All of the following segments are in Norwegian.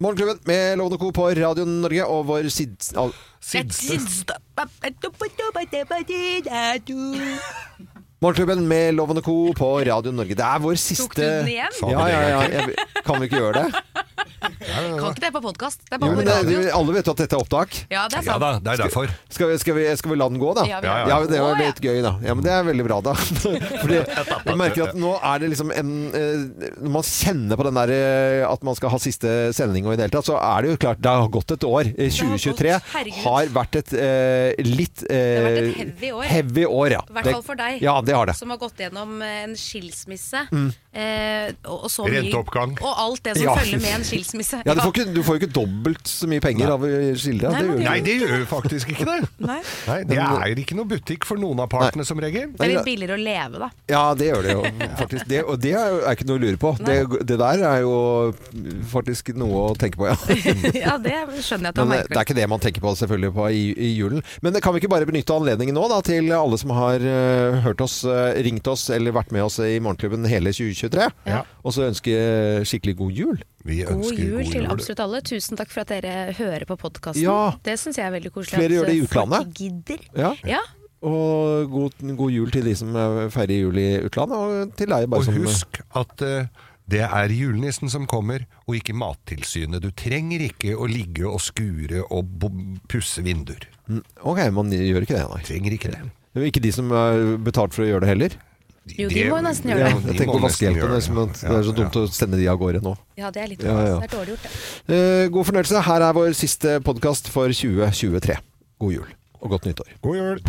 Morgenklubben med Lovende Co på Radio Norge og vår Morgenklubben med Lovende Co på Radio Norge. Det vår siste... Tok du den igjen? Ja. Kan vi ikke gjøre det? Kan ikke det på podcast? Det jo, men alle vet jo at dette opptak. Ja, det sant. Ja da, det derfor. Skal vi la den gå da? Ja, det var litt gøy da. Ja, men det veldig bra da. Fordi jeg merker at nå det liksom når man kjenner på den der at man skal ha siste sending og i det hele tatt, så det jo klart, det har gått et år. 2023 har vært et litt det har vært et heavy år, ja. I hvert fall for deg. Ja, det har det. Som har gått gjennom en skilsmisse og så mye. Renteoppgang. Og alt det som følger med en skilsmisse. Ja, du får jo ikke dobbelt så mye penger av skildre. Nei, det gjør faktisk ikke det. Nei, det ikke noe butikk for noen av partene som regel. Det litt billigere å leve, da. Ja, det gjør det jo faktisk. Og det ikke noe å lure på. Det der jo faktisk noe å tenke på, ja. Ja, det skjønner jeg at Men det ikke det man tenker på selvfølgelig på i julen. Men kan vi ikke bare benytte anledningen nå da, til alle som har hørt oss, ringt oss eller vært med oss i Morgenklubben hele 2023, og så ønske skikkelig god jul. God jul til absolutt alle. Tusen takk for at dere hører på podcasten. Ja. Det synes jeg veldig koselig. Flere gjør det i utlandet. Folk gidder. Ja. Og god jul til de som feirer jul i utlandet, og til deg bare og husk at det julenissen som kommer, og ikke Mattilsynet. Du trenger ikke å ligge og skure og pusse vinduer. Ok, man gjør ikke det, nei. Trenger ikke det. Det ikke de som betalt for å gjøre det heller. Jo, de må nesten gjøre det. Jeg tenker på vaskehjelpen. Det så dumt å sende de av gårde nå. Ja, det litt det dårlig gjort, det. God fornøyelse. Her vår siste podcast for 2023. God jul og godt nyttår. God jul!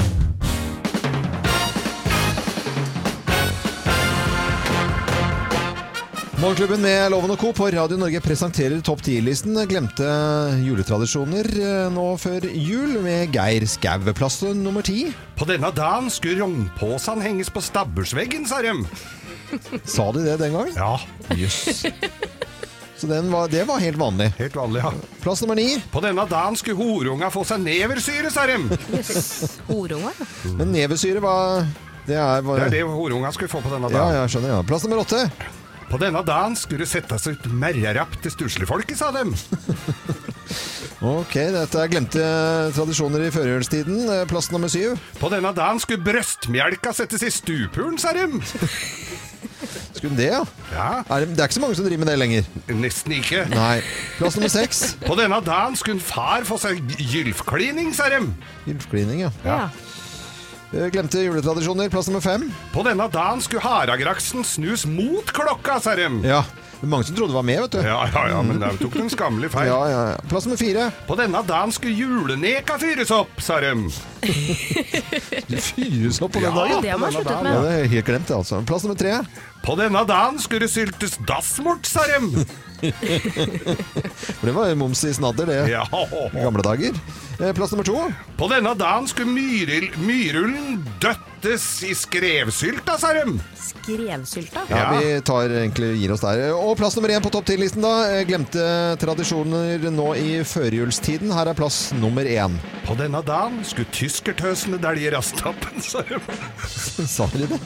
Morgenklubben med Loven og Co på Radio Norge presenterer topp 10-listen. Glemte juletradisjoner nå før jul med Geir Skau. Plass nummer 10. På denne dagen skulle rognpåsen henges på stabbursveggen, sa de. Sa de det den gangen? Ja. Jøss. Så det var helt vanlig. Helt vanlig, ja. Plass nummer 9. På denne dagen skulle horunga få seg neversyre, sa de. Horunga? Men neversyre var... Det det horunga skulle få på denne dagen. Ja, jeg skjønner, ja. Plass nummer 8. På denne dagen skulle det settes ut merrerapp til stuslefolket, sa dem. Ok, dette glemte tradisjoner i førjulstiden. Plass nummer 7. På denne dagen skulle brøstmjelka settes i stupuren, sa dem. Skulle det, ja? Ja. Det ikke så mange som driver med det lenger. Nesten ikke. Nei. Plass nummer 6. På denne dagen skulle en far få seg gylfklining, sa dem. Gylfklining, ja. Glemte juletradisjoner. Plass nummer 5. På denne dagen skulle haragraksen snus mot klokka, sa dem. Ja, mange som trodde det var med, vet du. Ja, men det tok en skammelig feil. Ja. Plass nummer 4. På denne dagen skulle juleneka fyres opp, sa dem. Fyres opp på den dagen? Det har man sluttet med. Ja, det helt glemt det, altså. Plass nummer 3. På denne dagen skulle det syltes dassmort, sa dem. For det var moms i snadder, det. Ja. Gamle dager. Plass nummer 2. På denne dagen skulle myrullen døttes i skrevsylta, sa dem. Skrevsylta? Ja, vi gir oss der. Og plass nummer 1 på topp 10-listen da. Glemte tradisjoner nå i førjulstiden. Her plass nummer 1. På denne dagen skulle tyskertøsene delge rastappen, sa dem. Sa de det?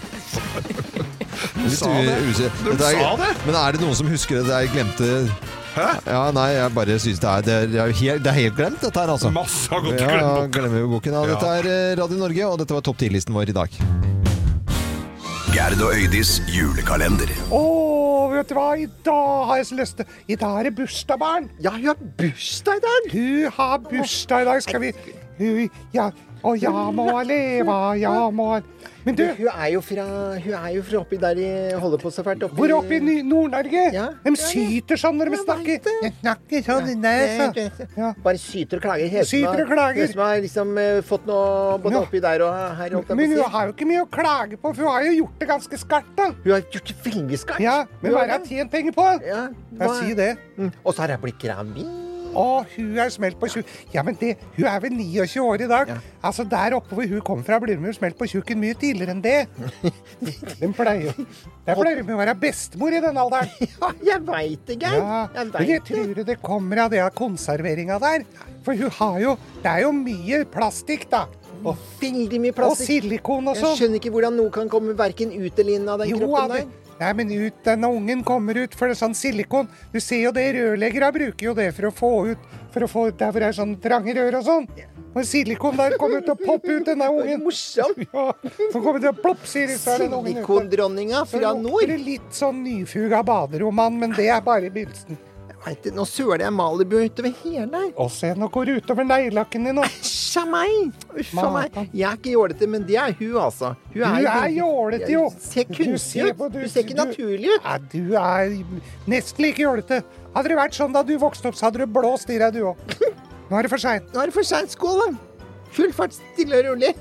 De sa det. Men det noen som husker det der glemte... Hæ? Ja, nei, jeg bare synes det er helt glemt dette her, altså. Masse har gått glemt bort. Glemmer vi boken. Dette Radio Norge, og dette var topp 10-listen vår i dag. Gerd og Øydis julekalender. Vet du hva? I dag har jeg så lyst til... I dag det bursdagsbarn. Ja, hun har bursdag i dag. Hun har bursdag i dag, skal vi... Ja må leve, ja må... Men du... Hun er jo fra oppi der de holder på så fælt oppi... Hvor oppi Nord-Norge? Ja. De syter sånn når de snakker. Jeg snakker sånn i nesa. Ja. Bare syter og klager. Syter og klager. Hun som har liksom fått noe både oppi der og her. Men hun har jo ikke mye å klage på, for hun har jo gjort det ganske skarpt da. Hun har gjort det veldig skarpt. Ja, men hva har jeg tjent penger på? Ja. Jeg sier det. Og så har jeg blitt gravid. Hun er smelt på tjukken. Ja, men hun er vel 29 år i dag. Ja. Altså, der oppe hvor hun kom fra, blir hun smelt på tjukken mye tidligere enn det. Der pleier hun å være bestemor i den alderen. Ja, jeg vet det, Geir. Ja, men jeg tror det kommer av det av konserveringen der. For hun har jo, det er jo mye plastikk da. Veldig mye plastikk. Og silikon og sånn. Jeg skjønner ikke hvordan noe kan komme hverken ut eller inn av den kroppen der. Nei, men ut, denne ungen kommer ut, for det er sånn silikon. Du ser jo det, rørleggere bruker jo det for å få ut, der hvor det er sånn trange rør og sånn. Og silikon der kommer til å poppe ut denne ungen. Morsom. Ja, så kommer det til å plopp, sier de, så er den ungen ute. Silikondronninga fra Så nord. lukter det litt sånn nyfuga baderoman, men det er bare begynnelsen. Nå søler jeg Malibu utover hele. Og se, nå går det utover neglelakken din nå. Æsj av meg! Uff a meg. Jeg er ikke jålete, men det er hun, altså. Du er jålete, jo. Du ser kunstig ut. Du ser ikke naturlig ut. Ja, du er nesten like jålete. Hadde det vært sånn da du vokste opp, så hadde du blåst i deg, du også. Nå er det for sent. Nå er det for sent, skål da. Full fart, stille og rolig.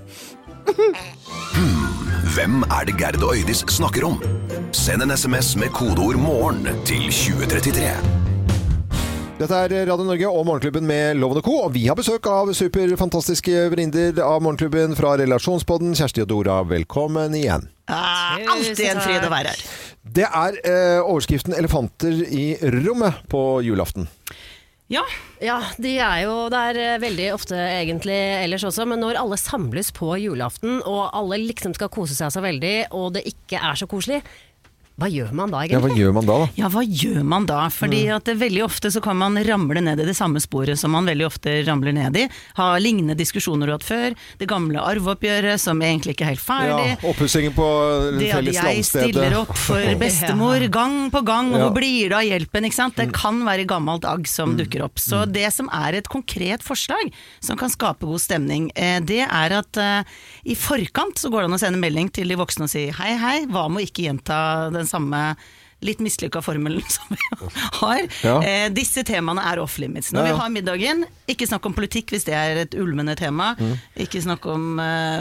Hvem er det Gerd og Øydis snakker om? Send en SMS med kodeord morgen til 2033. Dette er Radio Norge og Morgenklubben med Loven & Co. Og vi har besøk av superfantastiske venninner av Morgenklubben fra Relasjonspodden. Kjersti og Dora, velkommen igjen. Alltid en fryd å være her. Det er overskriften 'Elefanter i rommet' på julaften. Ja, de er jo der veldig ofte egentlig ellers også, men når alle samles på julaften, og alle liksom skal kose seg så veldig, og det ikke er så koselig, hva gjør man da egentlig? Ja, hva gjør man da? Ja, hva gjør man da? Fordi at veldig ofte så kan man ramle ned i det samme sporet som man veldig ofte ramler ned i. Ha lignende diskusjoner du har hatt før. Det gamle arveoppgjøret som egentlig ikke er helt ferdig. Ja, oppussingen på felles jeg landstedet. stiller opp for bestemor gang på gang, og hvor blir det av hjelpen, ikke sant? Det kan være gammelt agg som dukker opp. Så det som er et konkret forslag som kan skape god stemning, det er at i forkant så går det an å sende melding til de voksne og si hei, hva må ikke gjenta den samme litt mislykka formelen som vi har. Ja. Disse temaene er off-limits. Når vi har middagen, ikke snakk om politikk hvis det er et ulmende tema. Ikke snakk om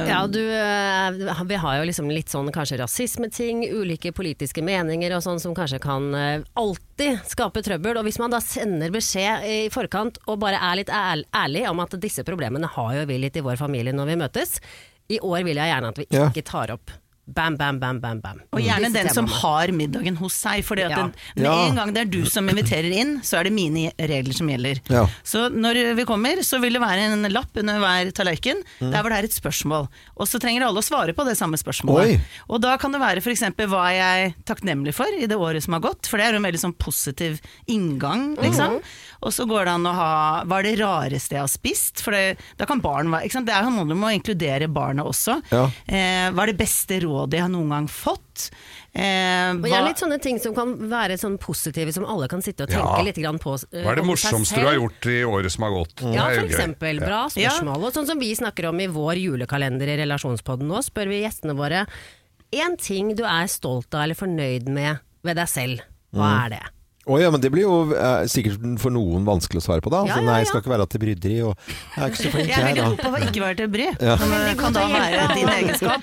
vi har jo liksom litt sånn kanskje rasismeting, ulike politiske meninger og sånn som kanskje kan alltid skape trøbbel. Og hvis man da sender beskjed i forkant og bare er litt ærlig om at disse problemene har jo vi litt i vår familie når vi møtes, i år vil jeg gjerne at vi ikke tar opp bam. Og gjerne den som har middagen hos seg, fordi at med en gang det er du som inviterer inn, så er det mine regler som gjelder. Ja. Så når vi kommer, så vil det være en lapp under hver tallerken, der hvor det er et spørsmål. Og så trenger alle å svare på det samme spørsmålet. Oi. Og da kan det være for eksempel, hva er jeg takknemlig for i det året som har gått? For det er jo en veldig sånn positiv inngang, liksom. Og så går det an å ha, hva er det rareste jeg har spist? For da kan barn være, ikke sant? Det er jo noe med å inkludere barna også. Ja. Hva er det beste rådet jeg har noen gang fått? Og gjerne litt sånne ting som kan være sånn positive, som alle kan sitte og tenke litt grann på. Hva er det morsomste du har gjort i året som har gått? Ja, for eksempel. Bra spørsmål. Og sånn som vi snakker om i vår julekalender i Relasjonspodden nå, spør vi gjestene våre en ting du er stolt av eller fornøyd med ved deg selv. Hva er det? Ja, men det blir jo sikkert for noen vanskelig å svare på da. Altså, nei, jeg skal ikke være til bryderi, og jeg er ikke så flink jeg er veldig god på å ikke være til bry. Det kan da være din egenskap.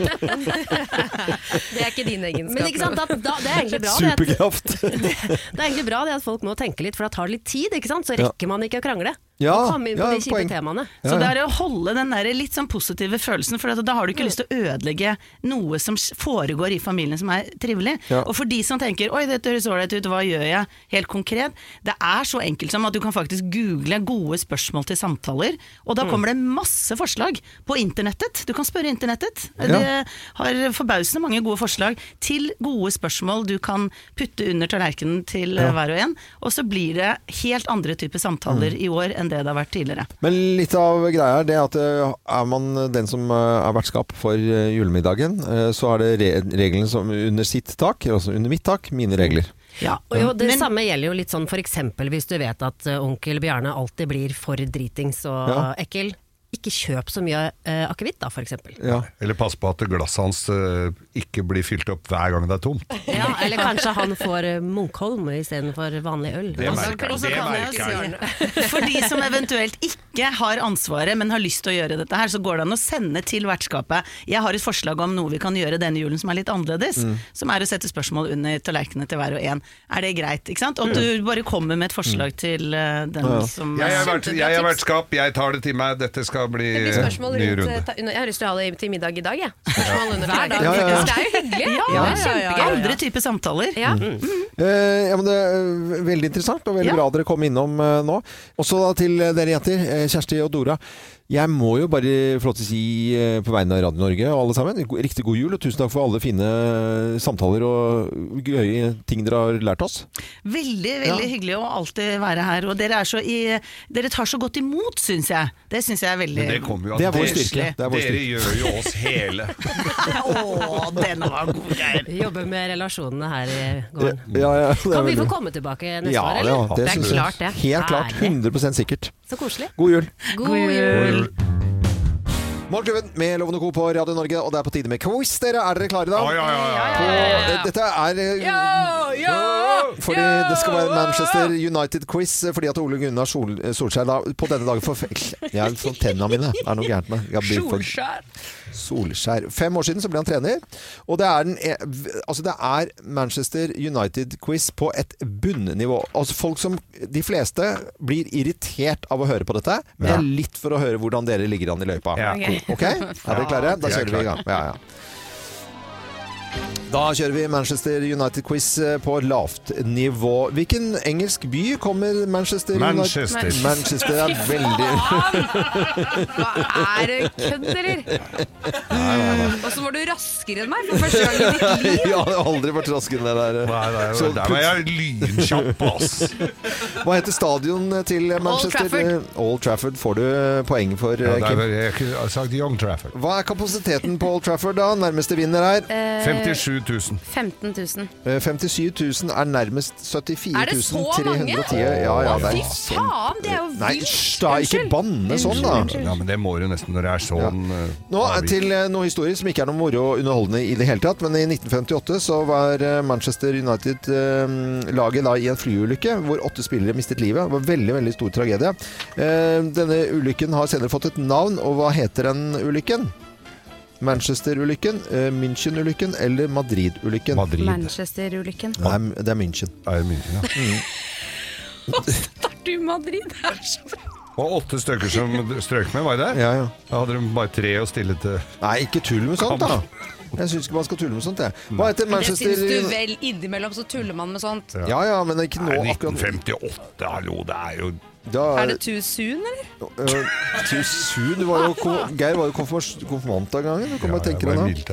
Det er ikke din egenskap. Men ikke sant, det er egentlig bra. Superkraft. Det er egentlig bra det at folk må tenke litt, for da tar det litt tid, ikke sant? Så rekker man ikke å krangle. Og komme inn på de kjipe temaene. Så det er å holde den der litt sånn positive følelsen, for da har du ikke lyst til å ødelegge noe som foregår i familien som er trivelig. Og for de som tenker, oi, dette høres ålreit ut, hva gjør jeg? Helt konkret. Det er så enkelt som at du kan faktisk google gode spørsmål til samtaler, og da kommer det masse forslag på internettet. Du kan spørre internettet. Det har forbausende mange gode forslag til gode spørsmål du kan putte under tallerkenen til hver og en, og så blir det helt andre typer samtaler i år enn det har vært tidligere. Men litt av greia er det at er man den som er vertskap for julemiddagen, så er det reglene som under sitt tak, altså under mitt tak, mine regler. Ja, og det samme gjelder jo litt sånn for eksempel hvis du vet at onkel Bjarne alltid blir for dritings og ekkel. Ikke kjøp så mye akevitt da, for eksempel. Ja. Eller pass på at glasset hans ikke blir fylt opp hver gang det er tomt. Ja, eller kanskje han får Munkholm i stedet for vanlig øl. Det merker jeg. For de som eventuelt ikke har ansvaret, men har lyst til å gjøre dette her, så går det an å sende til vertskapet. Jeg har et forslag om noe vi kan gjøre denne julen som er litt annerledes, som er å sette spørsmål under tallerkenene til hver og en. Er det greit, ikke sant? Og du bare kommer med et forslag til den som... Jeg er vertskap, jeg tar det til meg, dette skal bli ny runde. Jeg har lyst til å ha det til middag i dag, jeg. Spørsmål under hver dag. Ja. Det er jo hyggelig. Kjempegøy. Andre typer samtaler. Ja, men det er veldig interessant og veldig bra dere kom innom nå. Og så til dere jenter, Kjersti og Dora. Jeg må jo bare få lov til å si på vegne av Radio Norge og alle sammen, riktig god jul, og tusen takk for alle fine samtaler og gøye ting dere har lært oss. Veldig, veldig hyggelig å alltid være her, og dere tar så godt imot, synes jeg. Det synes jeg er veldig... Men det kommer jo det er vår styrke. Dere gjør jo oss hele. Den var god, Geir. Vi jobber med relasjonene her i gården. Kan vi få komme tilbake neste år, eller? Ja, det er klart det. Helt klart, 100% sikkert. Så koselig. God jul. God jul. Morgenklubben med Loven og Co på Radio Norge, og det er på tide med quiz. Er dere klare da? Ja. Dette er fordi det skal være Manchester United-quiz, fordi at Ole Gunnar Solskjær da, på denne dagen jeg er sånn tennene mine, det er noe gærent med Solskjær. 5 år siden så ble han trener, og det er Manchester United-quiz på et bunnivå. Altså folk som, de fleste blir irritert av å høre på dette, men det er litt for å høre hvordan dere ligger an i løypa. Ok? Er dere klare? Da kjører vi i gang. Ja. Da kjører vi Manchester United-quiz på lavt nivå. Hvilken engelsk by kommer Manchester United? Manchester er veldig... Hva er det kødd, eller? Og så var du raskere enn meg for første gang i ditt liv. Jeg har aldri vært raskere enn det der. Nei, der var jeg lynkjapp, ass. Hva heter stadion til Manchester? Old Trafford får du poeng for, Kim. Jeg har sagt Young Trafford. Hva er kapasiteten på Old Trafford da? Nærmeste vinner her? 57 000. 15 000. 57 000 er nærmest 74 310. Er det så mange? Ja, det er fy faen, det er jo vilt. Nei, da, ikke banne sånn da. Ja, men det må jo nesten når det er sånn. Nå til noe historie som ikke er noe moro og underholdende i det hele tatt, men i 1958 så var Manchester United laget da i en flyulykke hvor 8 spillere mistet livet. Det var veldig, veldig stor tragedie. Denne ulykken har senere fått et navn, og hva heter den ulykken? Manchester-ulykken, München-ulykken eller Madrid-ulykken? Manchester-ulykken. Nei, det er München. Det er München, ja. Hva starter du Madrid? Det er så bra. Og 8 stykker som strøk med, var det? Ja. Da hadde de bare 3 å stille til. Nei, ikke tull med sånt da. Jeg synes ikke man skal tulle med sånt, jeg. Hva heter Manchester... Det synes du vel, innimellom så tuller man med sånt. Ja, men ikke nå akkurat. 1958, hallo, det er jo... Er det too soon, eller? Too soon? Geir var jo konfirmant av gangen. Du kan bare tenke deg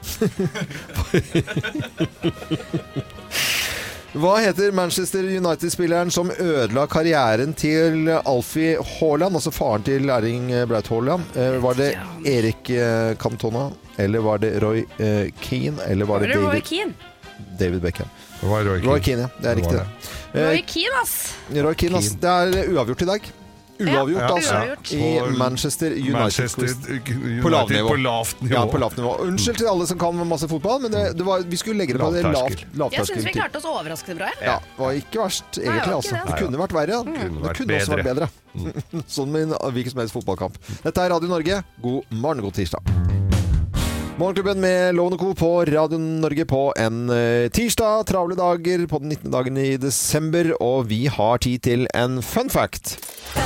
Hva heter Manchester United-spilleren som ødela karrieren til Alfie Haaland, altså faren til Erling Braut Haaland? Var det Erik Cantona, eller var det Roy Keane, eller var det David Beckham? Roy Keane, ja. Det er riktig. Roy Keane, ass! Roy Keane, ass. Det er uavgjort i dag. Uavgjort. I Manchester United. På lavt nivå. Ja, på lavt nivå. Unnskyld til alle som kan masse fotball, men vi skulle legge det på det lavterskel. Jeg synes vi klarte oss overraskende bra. Ja, det var ikke verst, egentlig. Altså. Det kunne vært verre. Det kunne også vært bedre. Sånn med en hvilken som helst fotballkamp. Dette er Radio Norge. God morgen, god tirsdag. Morgenklubben med Loven og Co på Radio Norge på en tirsdag. Travle dager på den 19. dagen i desember, og vi har tid til en fun fact.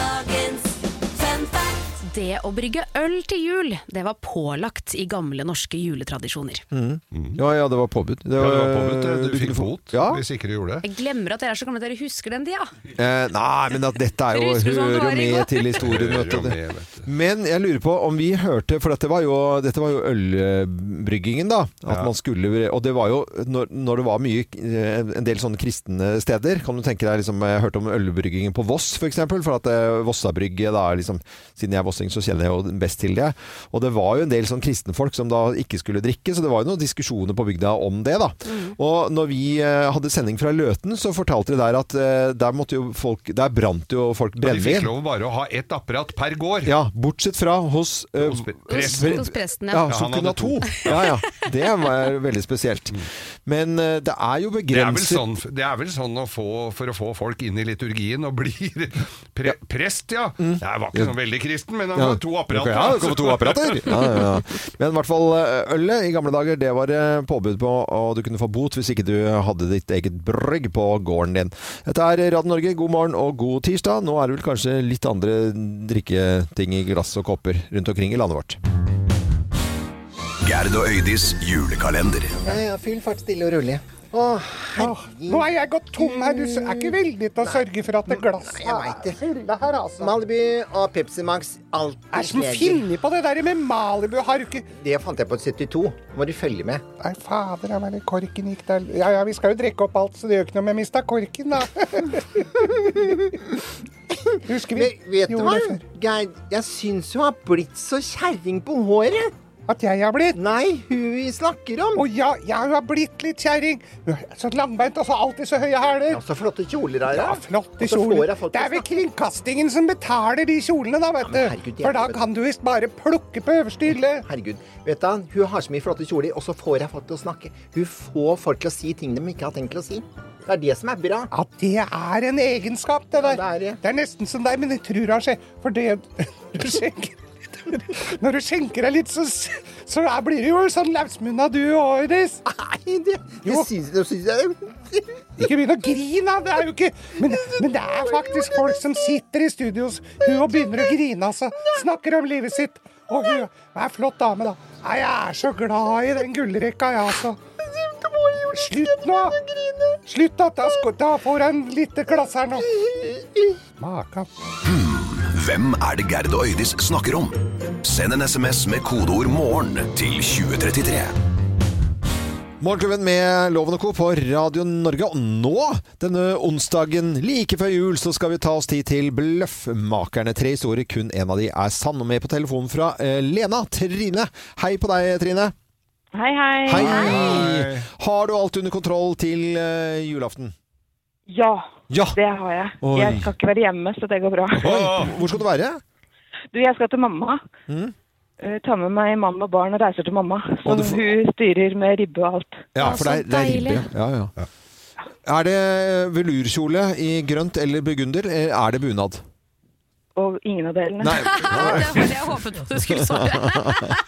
Det å brygge øl til jul, det var pålagt i gamle norske juletradisjoner. Ja, det var påbudt. Du fikk bot hvis ikke du gjorde det. Jeg glemmer at dere er så gamle at dere husker den tida. Nei, men dette er jo hører med til historien. Men jeg lurer på om vi hørte, for dette var jo ølbryggingen da, at man skulle, og det var jo når det var en del sånne kristne steder, kan du tenke deg, liksom, jeg hørte om ølbryggingen på Voss for eksempel, for at Vossabrygge da, liksom, siden jeg er vossing så kjenner jeg jo best til det. Og det var jo en del sånn kristne folk som da ikke skulle drikke, så det var jo noen diskusjoner på bygda om det da. Og når vi hadde sending fra Løten, så fortalte de der at der brant jo folk brennevin. De fikk lov bare å ha ett apparat per gård. Ja, bortsett fra hos presten. Ja, som kunne ha 2. Ja, det var veldig spesielt. Men det er jo begrenset. Det er vel sånn for å få folk inn i liturgien og blir prest, ja. Jeg var ikke sånn veldig kristen, men han var 2 apparater. Ja, det kommer 2 apparater. Ja. Men i hvert fall ølet i gamle dager, det var påbud på, og du kunne få bot hvis ikke du hadde ditt eget brygg på gården din. Dette er Radio Norge, god morgen og god tirsdag. Nå er det vel kanskje litt andre drikketing i glass og kopper rundt omkring i landet vårt. Gerd og Øydis julekalender. Ja, fyll fart stille og rolig. Nå er jeg gått tom her. Du er ikke veldig til å sørge for at det glasset Jeg vet det. her, altså. Malibu og Pepsi Max, alt Er som finner på det der med Malibu? Har du ikke... Det fant jeg på 72. Må du følge med. Nei, fader, jeg mener, korken gikk der. Ja, vi skal jo drikke opp alt, så det gjør ikke noe med å miste korken, da. Husker vi? Vet du hva, Geir? Jeg synes hun har blitt så kjerring på håret. At jeg har blitt? Nei, hun vi snakker om. Ja, hun har blitt litt kjerring. Så langbeint, og så alltid så høye hæler. Ja, så flotte kjoler her. Ja, flotte kjoler. Det er vel kringkastingen som betaler de kjolene da, vet du. Herregud, for da kan du visst bare plukke på øverste hylle. Herregud, vet du, hun har så mye flotte kjoler, og så får jeg folk til å snakke. Hun får folk til å si ting de ikke har tenkt til å si. Det er det som er bra. Ja, det er en egenskap, det der. Ja, det er nesten som deg, men jeg tror det har skjedd. For det du skjenker når du skjenker deg litt, så blir det jo sånn løsmunna du og Øydes. Nei, det synes jeg. Ikke begynn å grine, det er jo ikke... Men det er faktisk folk som sitter i studios, hun og begynner å grine, altså. Snakker om livet sitt. Og hun er flott dame, da. Nei, jeg er så glad i den gullrekka, ja, altså. Slutt nå! Slutt da får jeg en lite glass her nå. Maka. Hvem er det Gerd og Øydis snakker om? Send en SMS med kodeord morgen til 2033. Morgenklubben med Loven og Co. på Radio Norge. Og nå, denne onsdagen like før jul, så skal vi ta oss tid til Bløffmakerne. 3 historier, kun en av de er sann. Og med på telefonen fra Lena, Trine. Hei på deg, Trine. Hei. Hei. Har du alt under kontroll til julaften? Ja, det har jeg. Oi. Jeg skal ikke være hjemme, så det går bra. Hvor skal du være? Jeg skal til mamma. Ta med meg mamma og barn og reiser til mamma. Så hun styrer med ribbe og alt. Ja, for det er ribbe. Ja. Er det velurkjole i grønt eller burgunder, eller er det bunad? Og ingen av delene. Nei. Det var det jeg håpet på du skulle svare.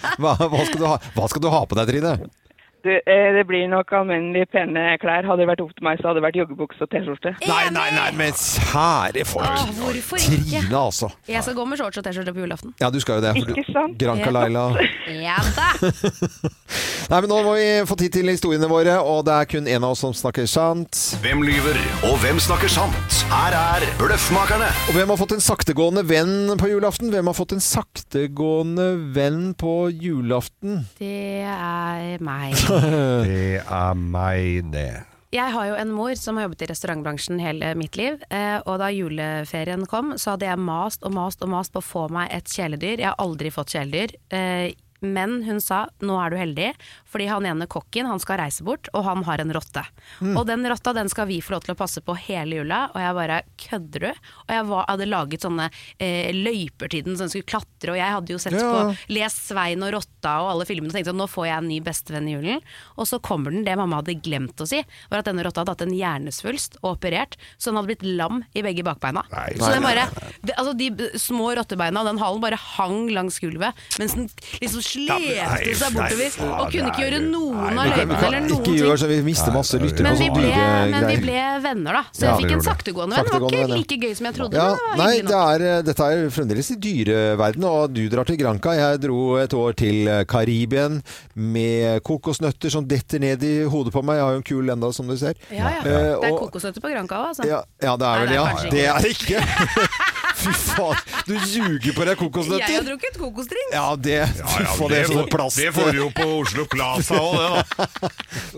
Hva skal du ha på deg, Trine? Det blir nok almennelig pene klær. Hadde det vært opp til meg, så hadde det vært joggebukse og t-skjorte. Nei, men kjære folk. Hvorfor ikke? Trine, altså. Jeg skal gå med shorts og t-skjorte på julaften. Ja, du skal jo det. Ikke sant? Granca Laila. Ja da. Nei, men nå må vi få tid til historiene våre, og det er kun en av oss som snakker sant. Hvem lyver, og hvem snakker sant? Her er Bløffmakerne. Og hvem har fått en saktegående venn på julaften? Hvem har fått en saktegående venn på julaften? Det er meg. Det er meg, det. Jeg har jo en mor som har jobbet i restaurantbransjen hele mitt liv, og da juleferien kom, så hadde jeg mast på å få meg et kjæledyr. Jeg har aldri fått kjæledyr. Men hun sa, nå er du heldig, fordi han ene kokken, han skal reise bort, og han har en rotte. Og den rotta, den skal vi få lov til å passe på hele jula, og jeg bare, kødder du? Og jeg hadde laget sånne løyper til den, så den skulle klatre, og jeg hadde jo sett på lest Svein og Rotta og alle filmene, og tenkte at nå får jeg en ny bestevenn i julen. Og så kommer den, det mamma hadde glemt å si, var at denne rotta hadde hatt en hjernesvulst og operert, så den hadde blitt lam i begge bakbeina. Så den bare, altså de små rottebeina, den halen bare hang langs gulvet, mens den liksom slepte seg bortover og kunne ikke gjøre noen av løypene eller noen ting. Ikke gjør så vi mister masse lyttere. Men vi ble venner da, så jeg fikk en saktegående venn. Det var ikke like gøy som jeg trodde, men det var hyggelig nok. Dette er fremdeles i dyreverden, og du drar til Granca. Jeg dro et år til Karibien med kokosnøtter som detter ned i hodet på meg. Jeg har jo en kul enda, som du ser. Ja. Det er kokosnøtter på Granca også, altså. Ja, det er vel, ja. Det er det ikke. Fy faen, du ljuger på deg kokosnøtter. Jeg har drukket kokosdrink. Ja, det får du jo på Oslo Plaza også, det da.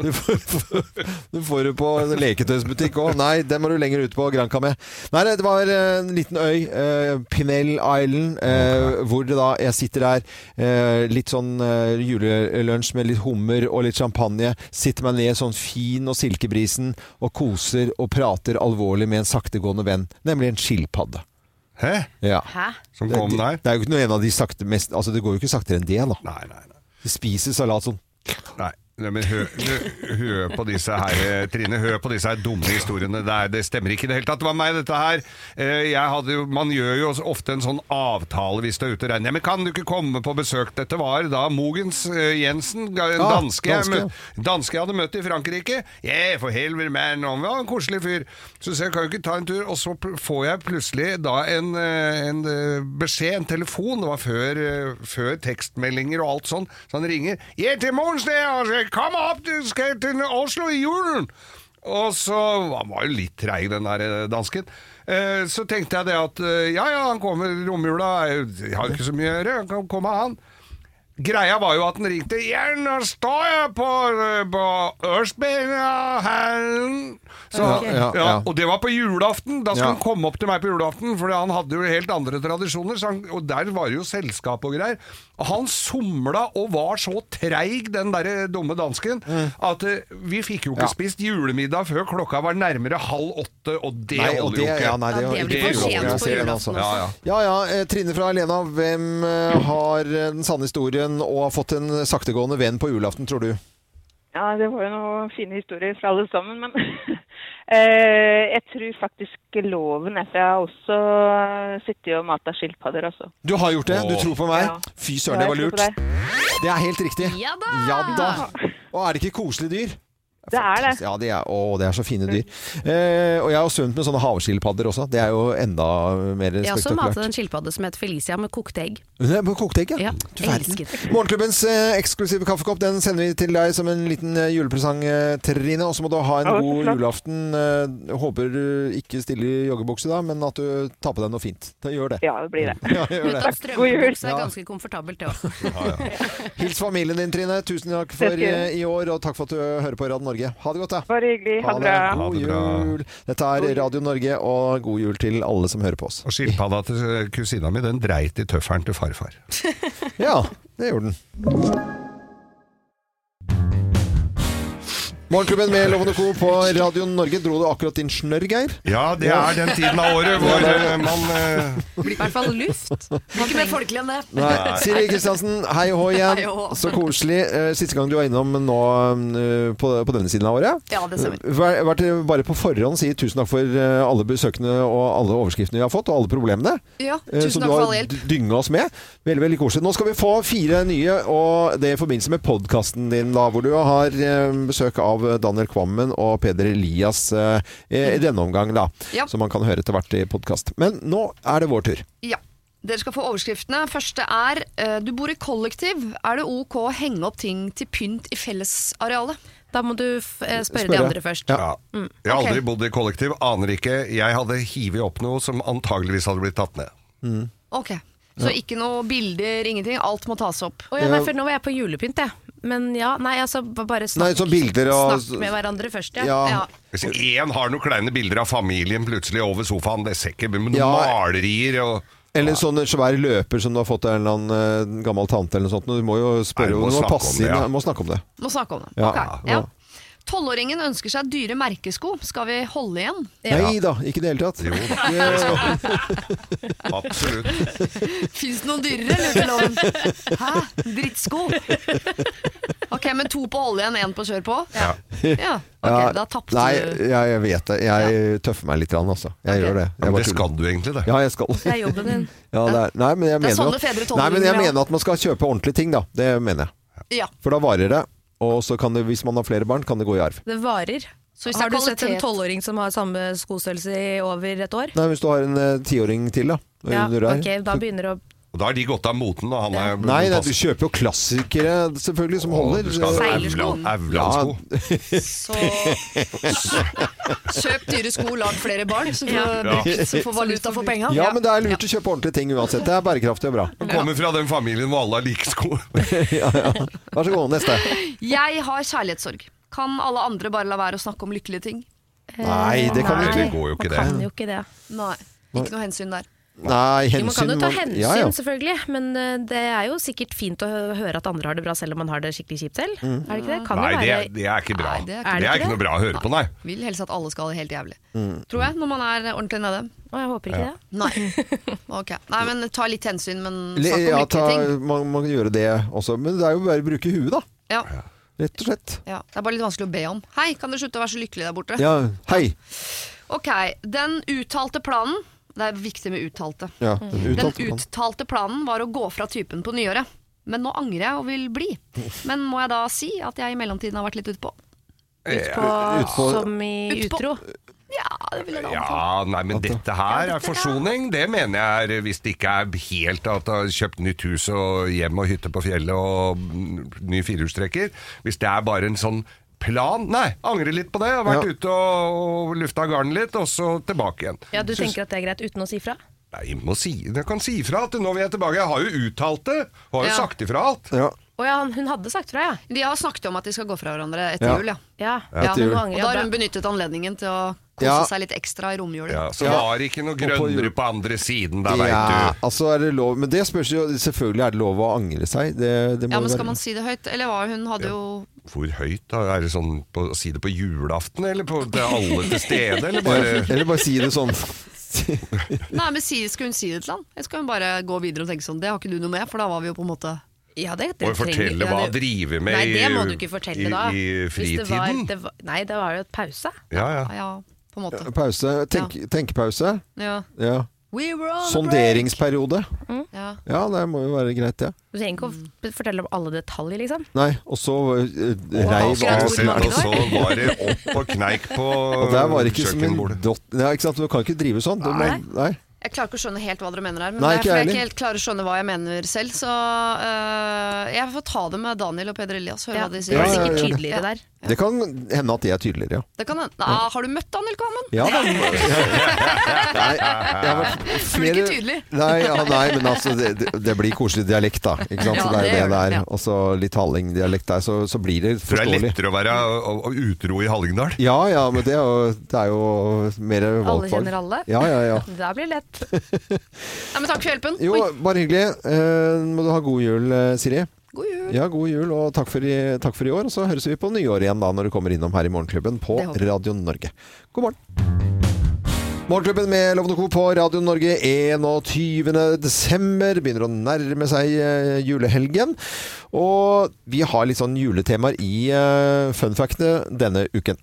Du får det på en leketøysbutikk også. Nei, den må du lenger ut på Granca med. Nei, det var en liten øy, Pinell Island, hvor det da, jeg sitter der, litt sånn julelunsj med litt hummer og litt champagne, sitter meg ned sånn fin og silkebrisen, og koser og prater alvorlig med en saktegående venn, nemlig en skilpadde. Hæ? Ja. Som kom der? Det er jo ikke noe en av de sakte mest... Altså, det går jo ikke saktere enn det, da. Nei. De spiser salat sånn. Nei, men hør på disse her, Trine, hør på disse her dumme historiene. Det stemmer ikke i det hele tatt. Det var meg, dette her. Man gjør jo ofte en sånn avtale hvis du er ute og regner. Men kan du ikke komme på besøk? Dette var da Mogens Jensen, danske jeg hadde møtt i Frankrike. For helvete, man, han var en koselig fyr. Så jeg kan jo ikke ta en tur, og så får jeg plutselig da en beskjed, en telefon. Det var før tekstmeldinger og alt sånn. Så han ringer. Til Mogens, det kom opp, du skal til Oslo I julen. Og så han var jo litt treig, den der dansken. Så tenkte jeg det at han kommer romjula, jeg har ikke så mye å gjøre, han kan komme han. Greia var jo at den ringte, nå står jeg på Ørsbeinahallen. Og det var på julaften. Da skulle han komme opp til meg på julaften, for han hadde jo helt andre tradisjoner, og der var jo selskap og greier. Og han somla og var så treig, den der dumme dansken, at vi fikk jo ikke spist julemiddag før klokka var nærmere 7:30, og det holder jo ikke. Det blir for sent på julaften også. Trine fra Alena, hvem har den sanne historien og har fått en saktegående venn på julaften, tror du? Ja, det var jo noen fine historier fra alle sammen, men jeg tror faktisk loven for jeg har også sittet og matet skilpadder også. Du har gjort det? Du tror på meg? Ja. Fy søren, det var lurt. Det er helt riktig. Ja da! Og er det ikke koselige dyr? Det er det. Ja, det er så fine dyr. Og jeg har svømt med sånne havskilpadder også. Det er jo enda mer spektakulært. Jeg har også matet en skilpadde som heter Felicia med kokte egg. Med kokte egg, ja. Morgenklubbens eksklusive kaffekopp, den sender vi til deg som en liten julepresang, Trine. Og så må du ha en god julaften. Håper du ikke stiller i joggebukse da, men at du tar på deg noe fint. Gjør det. Ja, det blir det. Strømpebukse er ganske komfortabelt, det også. Hils familien din, Trine. Tusen takk for i år, og takk for at du hører på Radio Norge. Ha det godt, da. Bare hyggelig. Ha det bra. God jul. Dette er Radio Norge, og god jul til alle som hører på oss. Og skilpadda til kusina mi, den dreit i tøfferen til farfar. Ja, det gjorde den. Morgenklubben med Lovende Co. på Radio Norge. Dro du akkurat din snørr, Geir? Ja, det er den tiden av året hvor man blir i hvert fall luft. Ikke mer folkelig enn det. Nei. Siri Kristiansen, hei og hå igjen. Så koselig. Siste gang du var innom nå på denne siden av året. Ja, det stemmer. Vært bare på forhånd si tusen takk for alle besøkene og alle overskriftene vi har fått, og alle problemene. Ja, tusen takk for all hjelp. Så du har dynga oss med. Veldig, veldig koselig. Nå skal vi få 4 nye, og det i forbindelse med podcasten din da, hvor du har besøk av Daniel Kvammen og Peder Elias i denne omgang da, som man kan høre til hvert i podcast. Men nå er det vår tur. Ja, dere skal få overskriftene. Første er, du bor i kollektiv. Er det ok å henge opp ting til pynt i fellesarealet? Da må du spørre de andre først. Ja. Jeg har aldri bodd i kollektiv, aner ikke. Jeg hadde hivet opp noe som antageligvis hadde blitt tatt ned. Ok, så ikke noe bilder, ingenting. Alt må tas opp. Nei, for nå var jeg på julepynt, jeg. Men bare snakk med hverandre først. Hvis en har noen kleine bilder av familien plutselig over sofaen, det ser ikke med noen malerier og... Eller sånn svær løper som du har fått av en eller annen gammel tante eller noe sånt. Du må jo spørre om det må passe inn. Må snakke om det. Ja. 12-åringen ønsker seg dyre merkesko. Skal vi holde igjen? Nei da, ikke det hele tatt. Jo da. Absolutt. Finnes det noen dyrere, lurte loven? Hæ? Drittsko? Ok, men 2 på holde igjen, 1 på kjør på? Ja. Ok, da tappte du. Nei, jeg vet det. Jeg tøffer meg litt, altså. Jeg gjør det. Det skal du egentlig, det. Ja, jeg skal. Det er jobben din. Nei, men jeg mener at man skal kjøpe ordentlige ting, da. Det mener jeg. For da varer det. Og så kan det, hvis man har flere barn, kan det gå i arv. Det varer. Så har du sett en 12-åring som har samme skostørrelse i over et år? Nei, hvis du har en 10-åring til da. Ja, ok, da begynner det å... Og da har de gått av moten, og han er... Nei, du kjøper jo klassikere, selvfølgelig, som holder. Seilersko. Avlandsko. Så kjøp dyre sko, lag flere barn, så får valuta for penger. Ja, men det er lurt å kjøpe ordentlige ting uansett. Det er bærekraftig og bra. Han kommer fra den familien hvor alle har like sko. Vær så god, neste. Jeg har kjærlighetssorg. Kan alle andre bare la være å snakke om lykkelige ting? Nei, det kan ikke. Det går jo ikke det. Man kan jo ikke det. Nei, ikke noe hensyn der. Nei, man kan jo ta hensyn selvfølgelig, men det er jo sikkert fint å høre at andre har det bra selv om man har det skikkelig kjipt selv. Er det ikke det? Kan nei, det er ikke bra. Det er ikke noe bra å høre på, nei. Vil helst at alle skal ha det helt jævlig. Tror jeg, når man er ordentlig nede. Jeg håper ikke det. Nei. Ok. Nei, men ta litt hensyn, men snakk om lykkelige ting. Man må gjøre det også, men det er jo bare å bruke huet da. Ja. Rett og slett. Ja, det er bare litt vanskelig å be om. Hei, kan du slutte å være så lykkelig der borte? Ja, hei. Ok, den uttalte planen. Det er viktig med uttalte. Ja, den uttalte planen var å gå fra typen på nyåret. Men nå angrer jeg og vil bli. Men må jeg da si at jeg i mellomtiden har vært litt utpå? Utpå som i utro? Ja, det vil jeg da Ja, nei, men dette her er forsoning. Det mener jeg er, hvis det ikke er helt at du har kjøpt nytt hus og hjem og hytte på fjellet og ny firehjulstrekker. Hvis det er bare en sånn plan. Nei, angrer litt på det. Har vært ute og lufta garden litt, og så tilbake igjen. Ja, du tenker at det er greit uten å si fra? Nei, jeg kan si fra at nå vil jeg tilbake. Jeg har jo uttalt det. Har jo sagt ifra alt. Ja. Hun hadde sagt fra, ja. De har snakket om at de skal gå fra hverandre etter jul, ja. Etter jul. Og da har hun benyttet anledningen til å kose seg litt ekstra i romjulen. Ja, så var det ikke noe grønnere på andre siden, da vet du. Altså er det lov, men det spørs jo, selvfølgelig er det lov å angre seg. Det må men skal man si det høyt? Eller hva, hun hadde jo... Hvor høyt da? Er det sånn å si det på julaften, eller på alle til stede, eller bare... eller bare si det sånn... Nei, men skal hun si det til han? Eller skal hun bare gå videre og tenke sånn, det har ikke du noe med, for da var vi jo på en måte... Ja, det og fortelle hva han driver med nei, det må du ikke fortelle da. I fritiden. Nei, det var jo et pause. Ja, på en måte. Pause, tenkepause. Ja. Sonderingsperiode. Ja, det må jo være greit, det. Du trenger ikke å fortelle om alle detaljer, liksom. Nei, og så reiv av og så var det opp og kneik på kjøkkenbordet. Ja, ikke sant, du kan ikke drive sånn. Nei. Jeg klarer ikke å skjønne helt hva dere mener her, men jeg ikke helt klarer å skjønne hva jeg mener selv, så jeg får ta det med Daniel og Peder Elias, høre hva de sier. Det er sikkert tydeligere der. Det kan hende at de er tydeligere, ja. Det kan hende. Har du møtt Daniel Kvammen? Ja, Blir ikke tydelig. Nei, men altså, det blir koselig dialekt da, ikke sant? Så det er det der, og så litt Halling-dialekt der, så blir det forståelig. For det er lettere å være utro i Hallingdal? Ja, men det er jo mer valgfag. Alle kjenner alle? Ja. Det blir lett. Men takk for hjelpen. Jo, bare hyggelig. Må du ha god jul, Siri. God jul. Ja, god jul, og takk for i år. Og så høres vi på nyår igjen da, når du kommer innom her i Morgenklubben på Radio Norge. God morgen. Morgenklubben med Lovende Co på Radio Norge 21. desember. Begynner å nærme seg julehelgen. Og vi har litt sånn juletemaer i funfactene denne uken.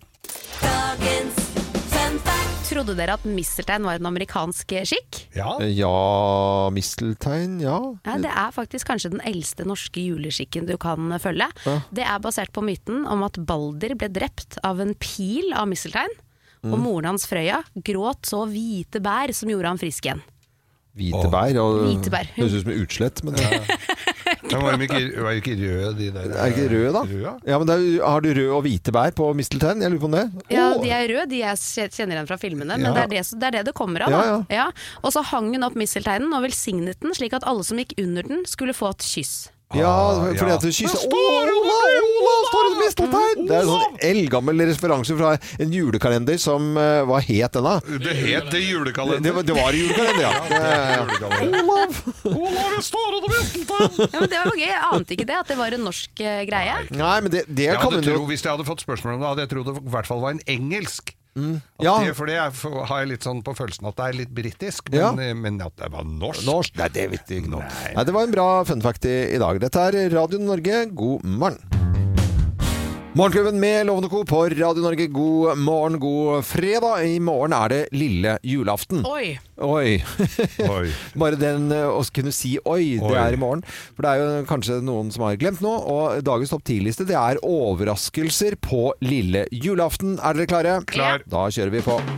Trodde dere at misteltein var en amerikansk skikk? Ja, misteltein, ja. Det er faktisk kanskje den eldste norske juleskikken du kan følge. Ja. Det er basert på myten om at Balder ble drept av en pil av misteltein, og moren hans Frøya gråt så hvite bær som gjorde han frisk igjen. Hvite bær? Hvite bær. Høres ut som utslett, men Men var de ikke røde, de der? Er ikke røde, da? Røde? Ja, men har du røde og hvite bær på misteltein? Jeg lurer på om det. Ja, de er røde, de jeg kjenner igjen fra filmene, men det er det kommer av. Da. Ja. Og så hang hun opp mistelteinen og velsignet den, slik at alle som gikk under den, skulle få et kyss. Ja, fordi at du kysser Ola, står det misteltein! Det er en sånn eldgammel referanse fra en julekalender som var het denne. Det het julekalender. Det var julekalender, ja. Olav, står det misteltein! Ja, men det var gøy, jeg ante ikke det, at det var en norsk greie. Nei, men det kan jo... Hvis jeg hadde fått spørsmål om det, hadde jeg trodd det i hvert fall var en engelsk. For det har jeg litt sånn på følelsen at det er litt britisk, men at det var norsk. Nei, det vet jeg ikke nå. Nei, det var en bra fun fact i dag. Dette er Radio Norge, god morgen. Morgenklubben med Lovende Co på Radio Norge, god morgen, god fredag. I morgen er det lille julaften. Oi. Bare den å kunne si oi, det er i morgen. For det er jo kanskje noen som har glemt nå, og dagens topp 10-liste, det er overraskelser på lille julaften. Er dere klare? Klar. Da kjører vi på.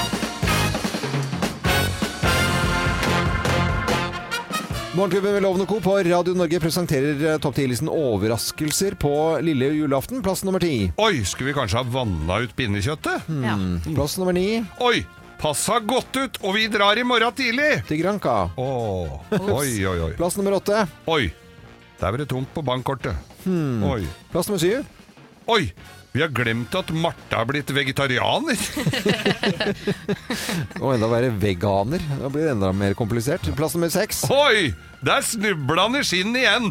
Morgenklubben med Lovende Co på Radio Norge presenterer topp 10-listen overraskelser på lille julaften. Plass nummer 10. Oi, skulle vi kanskje ha vannet ut pinnekjøttet? Plass nummer 9. Oi, passa godt ut, og vi drar i morgen tidlig. Til Granca. Oi. Plass nummer 8. Oi, der var det tomt på bankkortet. Oi. Plass nummer 7. Oi, vi har glemt at Martha har blitt vegetarianer. Og enda være veganer. Da blir det enda mer komplisert. Plass nummer 6. Oi, der snubla han i skinn igjen.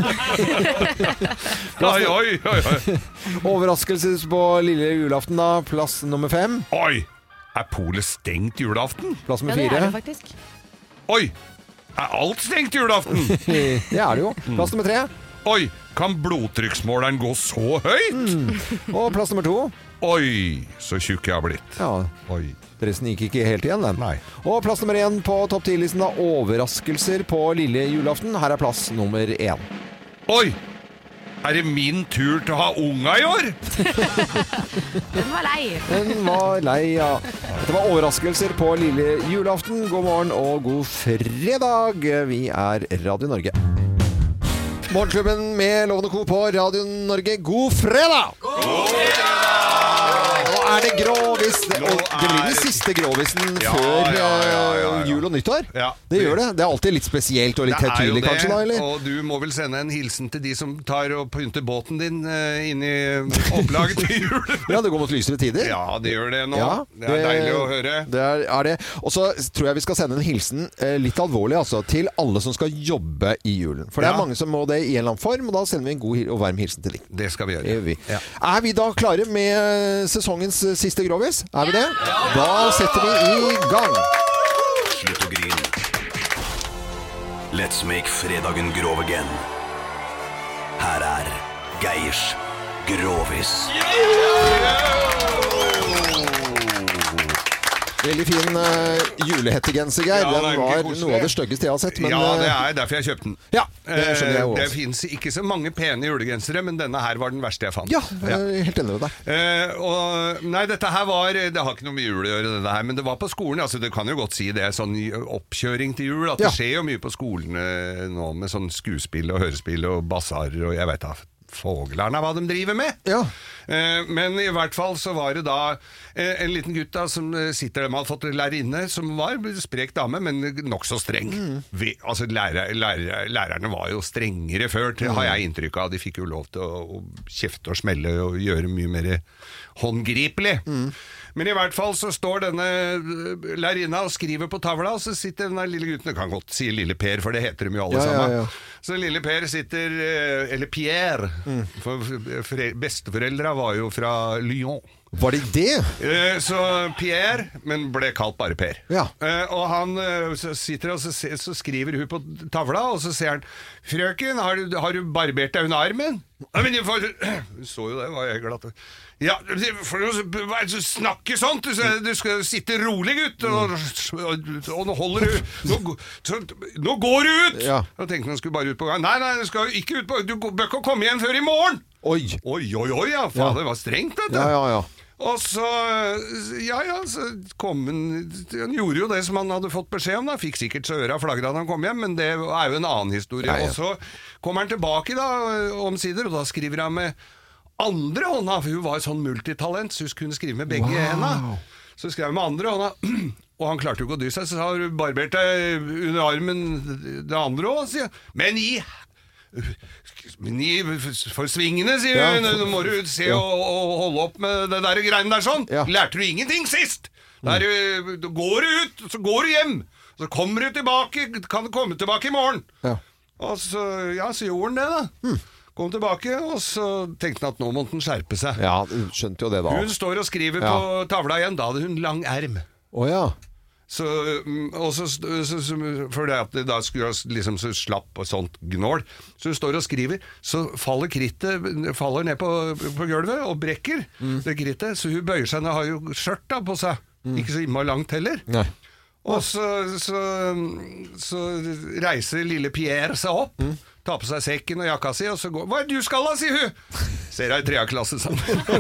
Oi. Overraskelser på lille julaften da. Plass nummer 5. Oi, er polet stengt julaften? Plass nummer 4. Ja, det er det faktisk. Oi, er alt stengt julaften? Det er det jo. Plass nummer 3. Oi, kan blodtrykksmåleren gå så høyt? Og plass nummer 2. Oi, så tjukk jeg har blitt. Ja, oi. Dressen gikk ikke helt igjen, den. Nei. Og plass nummer 1 på topp 10-listen da. Overraskelser på lille julaften. Her er plass nummer 1. Oi, Er det min tur til å ha unga i år? Den var lei. Den var lei, ja. Dette var overraskelser på lille julaften. God morgen og god fredag. Vi er Radio Norge. Morgenklubben med Lovende Co på Radio Norge. God fredag! God fredag! Nå er det gråvis. Det blir den siste gråvisen før jul og nyttår. Ja. Det gjør det. Det er alltid litt spesielt og litt høytidelig kanskje da, eller? Og du må vel sende en hilsen til de som tar og pynter båten din inn i opplaget til jul. Ja, det går mot lysere tider. Ja, det gjør det nå. Ja, det er deilig å høre. Det er det. Og så tror jeg vi skal sende en hilsen litt alvorlig altså, til alle som skal jobbe i julen. For det er mange som må det i en eller annen form, og da sender vi en god og varm hilsen til dem. Det skal vi gjøre. Ja. Er vi da klare med sesongens siste grovis? Er vi det? Ja! Da setter vi i gang. Slutt å grine. Let's make fredagen grov again. Her er Geirs Grovis. Veldig fin julehettegenser, Geir. Den var noe av det styggeste jeg har sett. Men, det er derfor jeg kjøpte den. Ja, det skjønner jeg også. Det finnes ikke så mange pene julegensere, men denne her var den verste jeg fant. Ja, helt enig med deg. Nei, dette her det har ikke noe med jul å gjøre, denne her, men det var på skolen. Altså, du kan jo godt si det er sånn oppkjøring til jul, at det skjer jo mye på skolene nå med sånn skuespill og hørespill og basarer og jeg vet da. Foglarna hva de driver med. Ja. Men i hvert fall så var det da en liten gutt da, som sitter der, man hadde fått lærerinne som var sprek dame, men nok så streng. Altså lærerne var jo strengere før, har jeg inntrykk av. De fikk jo lov til å kjefte og smelle og gjøre mye mer håndgripelig. Men i hvert fall så står denne lærerinna og skriver på tavla, og så sitter denne lille gutten, det kan godt si lille Per, for det heter de jo alle sammen. Så lille Per sitter, eller Pierre, for besteforeldra var jo fra Lyon. Var det det? Så Pierre, men ble kalt bare Per. Ja. Og han sitter og så skriver hun på tavla, og så sier han, frøken, har du barbert deg under armen? Ja, men hun så jo det, var jeg glad til. Ja, for du snakker sånt, du skal sitte rolig, gutt, og nå holder du, nå går du ut! Ja. Jeg tenkte han skulle bare ut på gang. Nei, du skal ikke ut på gang, du bør ikke komme igjen før i morgen! Oi, ja, faen, det var strengt, vet du. Ja. Og så, så kom han gjorde jo det som han hadde fått beskjed om da, fikk sikkert så øra flagret da han kom hjem, men det er jo en annen historie. Og så kommer han tilbake da, omsider, og da skriver han med andre hånda, for hun var sånn multitalent, så hun kunne skrive med begge hendene. Så skrev hun med andre hånda, og han klarte jo ikke å dy seg, så har hun barbert deg under armen det andre også, sier men for svingene, sier hun, nå må du se og holde opp med det der greiene der sånn. Lærte du ingenting sist? Du går ut, så går du hjem, så kommer du tilbake, kan du komme tilbake i morgen. Og så, så gjorde han det da. Kom tilbake, og så tenkte han at nå måtte han skjerpe seg. Ja, skjønte jo det da. Hun står og skriver på tavla igjen, da hadde hun lang erm. Så, for det at det da skulle liksom så slapp og sånt gnål, så hun står og skriver, så faller krittet faller ned på gulvet og brekker det krittet, så hun bøyer seg, hun har jo skjørt da på seg, ikke så innmari langt heller. Og så reiser lille Pierre seg opp, tar på seg sekken og jakka si, og så går, hva er det du skal da, sier hun? Ser jeg i 3. klasse sammen.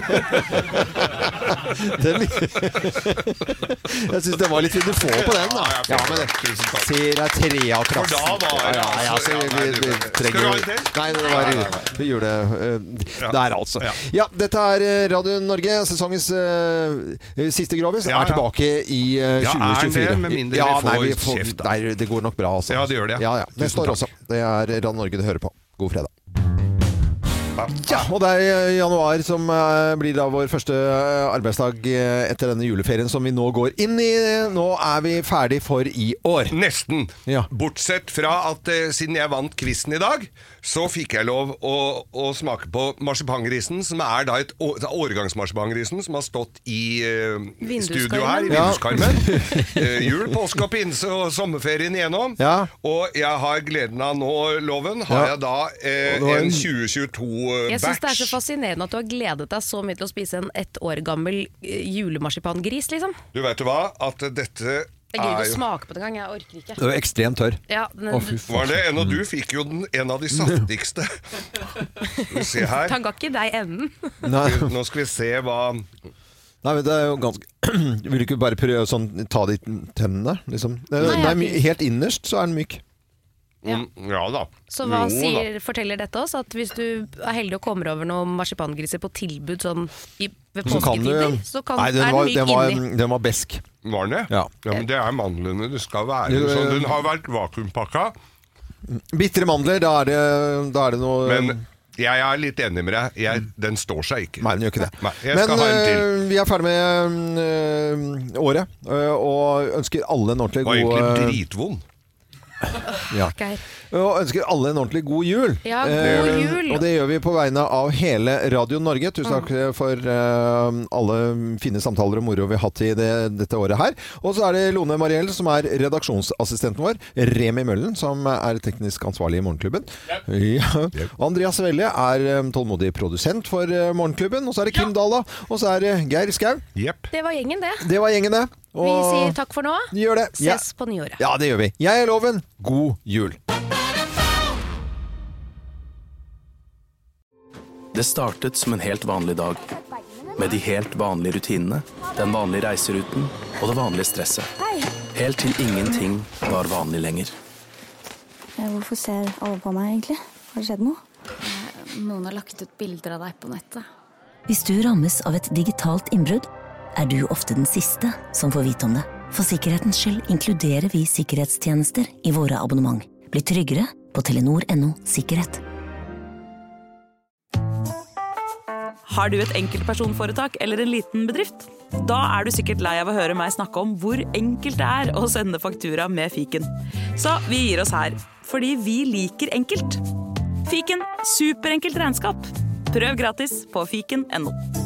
Jeg synes det var litt fint å få på den da. Ja, men ser jeg 3. klasse. For da var det Skal du ha en til? Nei, vi gjør det der altså. Ja, dette er Radio Norge, sesongens siste grovis, er tilbake i 2024. Ja, med mindre vi får kjeft. Nei, det går nok bra altså. Ja, det gjør det. Ja. Neste år også. Det er Radio Norge du hører på. God fredag. Ja, og det er januar som blir da vår første arbeidsdag etter denne juleferien som vi nå går inn i. Nå er vi ferdig for i år. Nesten. Bortsett fra at siden jeg vant quizen i dag, så fikk jeg lov å smake på marsipangrisen, som er da et årgangsmarsipangrisen som har stått i studio her, i vinduskarmen. Jul, påske og pinse og sommerferien igjennom. Og jeg har gleden av nå, Loven, har jeg da en 2022 jeg synes det er så fascinerende at du har gledet deg så mye til å spise en 1 år gammel julemarsipan-gris, liksom. Du vet hva, at dette Jeg gidder ikke å smake på det gang, jeg orker ikke. Det var ekstremt tørr. Ja, var det en, og du fikk jo en av de saftigste. Skal vi se her. Han ga ikke deg enden. Nå skal vi se hva... Nei, men det jo ganske... Vil du ikke bare prøve sånn, ta de tennene, liksom? Nei, helt innerst så den myk. Ja da. Så hva forteller dette oss? At hvis du heldig og kommer over noen marsipangriser på tilbud sånn ved påsketider, så kan den myk inni. Den var besk. Var den det? Ja. Men det mandlene det skal være. Så den har vært vakuumpakka. Bittre mandler, da er det noe... Men jeg litt enig med deg. Den står seg ikke. Nei, den gjør ikke det. Nei, jeg skal ha en til. Vi ferdig med året, og ønsker alle en ordentlig god... Det var egentlig dritvond. Ja. Og ønsker alle en ordentlig god jul. Ja, god jul. Og det gjør vi på vegne av hele Radio Norge. Tusen takk for alle fine samtaler og moro vi har hatt i dette året her. Og så er det Lone Mariell som er redaksjonsassistenten vår. Remi Møllen som er teknisk ansvarlig i Morgenklubben. Ja. Andreas Velje er tålmodig produsent for Morgenklubben. Og så er det Kim Dahl, og så er det Geir Skau. Det var gjengen det. Det var gjengen det. Vi sier takk for nå. Gjør det. Ses på nyåret. Ja, det gjør vi. Jeg er Loven. God jul. Det startet som en helt vanlig dag. Med de helt vanlige rutinene, den vanlige reiseruten og det vanlige stresset. Helt til ingenting var vanlig lenger. Hvorfor ser alle på meg egentlig? Har det skjedd noe? Noen har lagt ut bilder av deg på nettet. Hvis du rammes av et digitalt innbrudd, er du ofte den siste som får vite om det. For sikkerhetens skyld inkluderer vi sikkerhetstjenester i våre abonnement. Bli tryggere på Telenor.no sikkerhet. Har du et enkeltpersonforetak eller en liten bedrift? Da er du sikkert lei av å høre meg snakke om hvor enkelt det er å sende faktura med Fiken. Så vi gir oss her, fordi vi liker enkelt. Fiken, superenkelt regnskap. Prøv gratis på fiken.no.